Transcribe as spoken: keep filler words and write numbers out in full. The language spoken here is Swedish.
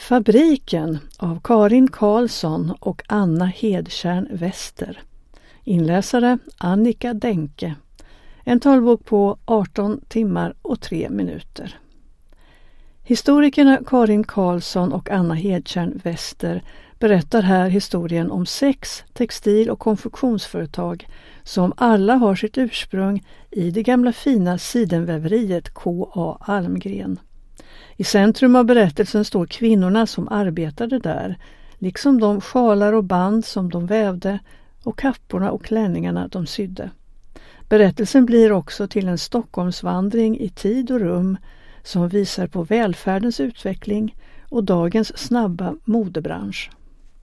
Fabriken av Karin Karlsson och Anna Hedtjärn Wester. Inläsare Annika Denke. En talbok på arton timmar och tre minuter. Historikerna Karin Karlsson och Anna Hedtjärn Wester berättar här historien om sex textil- och konfektionsföretag som alla har sitt ursprung i det gamla fina sidenväveriet K A Almgren. I centrum av berättelsen står kvinnorna som arbetade där, liksom de sjalar och band som de vävde och kapporna och klänningarna de sydde. Berättelsen blir också till en Stockholmsvandring i tid och rum som visar på välfärdens utveckling och dagens snabba modebransch.